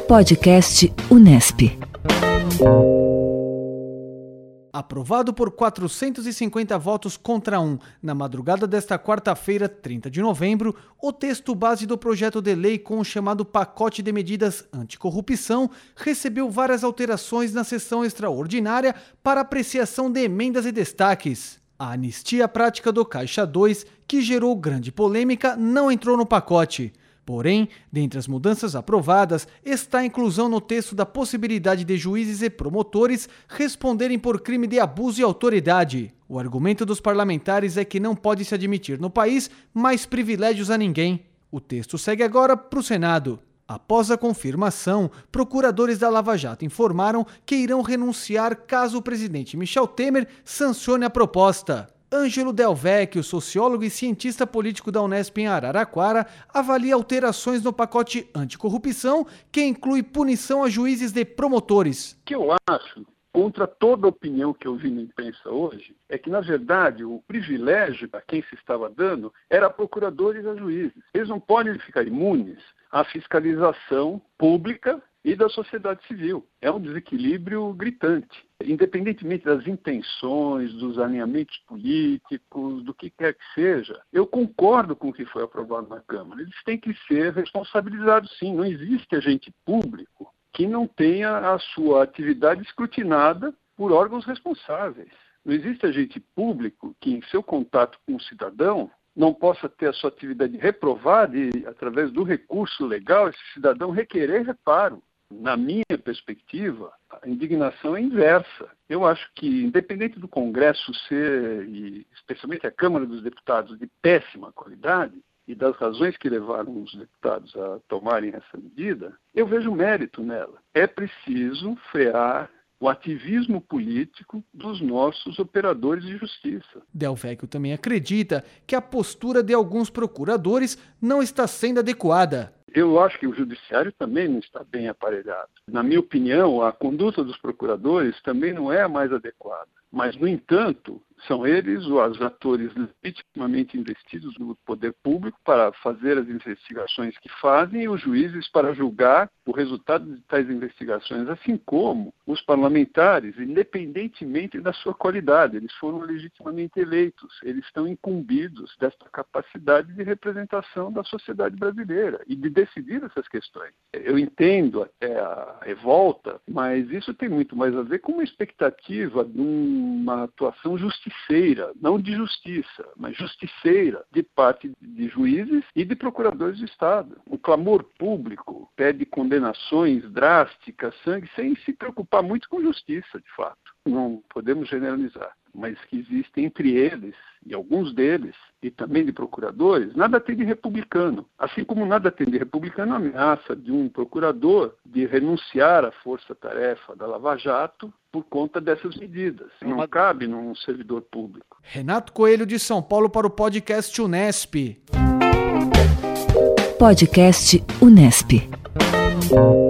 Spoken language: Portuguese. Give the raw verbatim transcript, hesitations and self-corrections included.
Podcast Unesp. Aprovado por quatrocentos e cinquenta votos contra um, na madrugada desta quarta-feira, trinta de novembro, o texto base do projeto de lei com o chamado Pacote de Medidas Anticorrupção recebeu várias alterações na sessão extraordinária para apreciação de emendas e destaques. A anistia prática do Caixa dois, que gerou grande polêmica, não entrou no pacote. Porém, dentre as mudanças aprovadas, está a inclusão no texto da possibilidade de juízes e promotores responderem por crime de abuso de autoridade. O argumento dos parlamentares é que não pode se admitir no país mais privilégios a ninguém. O texto segue agora para o Senado. Após a confirmação, procuradores da Lava Jato informaram que irão renunciar caso o presidente Michel Temer sancione a proposta. Ângelo Del Vecchio, sociólogo e cientista político da Unesp em Araraquara, avalia alterações no pacote anticorrupção que inclui punição a juízes de promotores. O que eu acho, contra toda a opinião que eu vi na imprensa hoje, é que, na verdade, o privilégio a quem se estava dando era a procuradores e a juízes. Eles não podem ficar imunes à fiscalização pública e da sociedade civil. É um desequilíbrio gritante. Independentemente das intenções, dos alinhamentos políticos, do que quer que seja, eu concordo com o que foi aprovado na Câmara. Eles têm que ser responsabilizados, sim. Não existe agente público que não tenha a sua atividade escrutinada por órgãos responsáveis. Não existe agente público que, em seu contato com o cidadão, não possa ter a sua atividade reprovada e, através do recurso legal, esse cidadão requerer reparo. Na minha perspectiva, a indignação é inversa. Eu acho que, independente do Congresso ser, e especialmente a Câmara dos Deputados, de péssima qualidade, e das razões que levaram os deputados a tomarem essa medida, eu vejo mérito nela. É preciso frear o ativismo político dos nossos operadores de justiça. Del Vecchio também acredita que a postura de alguns procuradores não está sendo adequada. Eu acho que o judiciário também não está bem aparelhado. Na minha opinião, a conduta dos procuradores também não é a mais adequada. Mas, no entanto, são eles os atores legitimamente investidos no poder público para fazer as investigações que fazem e os juízes para julgar o resultado de tais investigações, assim como os parlamentares, independentemente da sua qualidade. Eles foram legitimamente eleitos, eles estão incumbidos desta capacidade de representação da sociedade brasileira e de decidir essas questões. Eu entendo até a revolta, mas isso tem muito mais a ver com uma expectativa de uma atuação justiceira, não de justiça, mas justiceira de parte de juízes e de procuradores do Estado. O clamor público pede condenações drásticas, sangue, sem se preocupar muito com justiça, de fato. Não podemos generalizar, mas que existem entre eles, e alguns deles, e também de procuradores, nada tem de republicano. Assim como nada tem de republicano a ameaça de um procurador de renunciar à força-tarefa da Lava Jato por conta dessas medidas. Não cabe num servidor público. Renato Coelho, de São Paulo, para o podcast Unesp. Podcast Unesp.